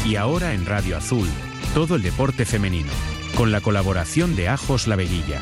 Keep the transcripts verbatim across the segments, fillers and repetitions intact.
Y ahora en Radio Azul, todo el deporte femenino, con la colaboración de Ajos La Veguilla.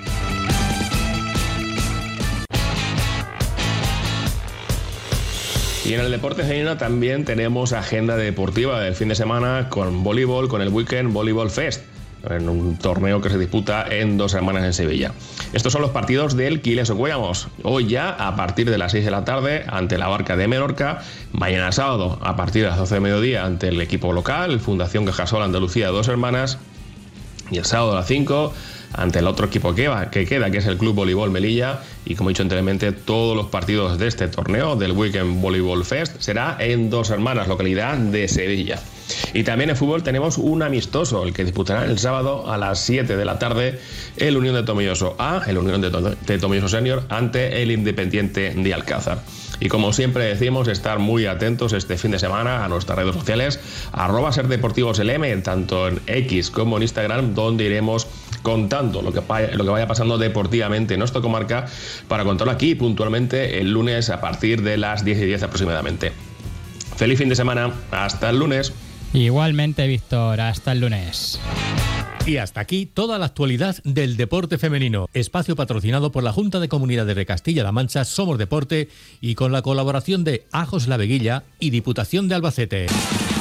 Y en el deporte femenino también tenemos agenda deportiva del fin de semana con voleibol, con el Weekend Volleyball Fest, en un torneo que se disputa en dos semanas en Sevilla. Estos son los partidos del Quilmes Cuellamos. Hoy ya a partir de las seis de la tarde ante la Barca de Menorca. Mañana sábado a partir de las doce de mediodía ante el equipo local, Fundación Cajasol Andalucía Dos Hermanas. Y el sábado a las cinco ante el otro equipo que, va, que queda, que es el Club Voleibol Melilla. Y como he dicho anteriormente, todos los partidos de este torneo del Weekend Volleyball Fest será en Dos Hermanas, localidad de Sevilla. Y también en fútbol tenemos un amistoso, el que disputará el sábado a las siete de la tarde el Unión de Tomelloso A, el Unión de, to- de Tomelloso Senior, ante el Independiente de Alcázar. Y como siempre decimos, estar muy atentos este fin de semana a nuestras redes sociales, arroba Ser Deportivos L M, tanto en X como en Instagram, donde iremos contando lo que, vaya, lo que vaya pasando deportivamente en nuestra comarca, para contarlo aquí puntualmente el lunes a partir de las diez y diez aproximadamente. Feliz fin de semana, hasta el lunes. Igualmente, Víctor, hasta el lunes. Y hasta aquí toda la actualidad del deporte femenino. Espacio patrocinado por la Junta de Comunidades de Castilla-La Mancha, Somos Deporte, y con la colaboración de Ajos La Veguilla y Diputación de Albacete.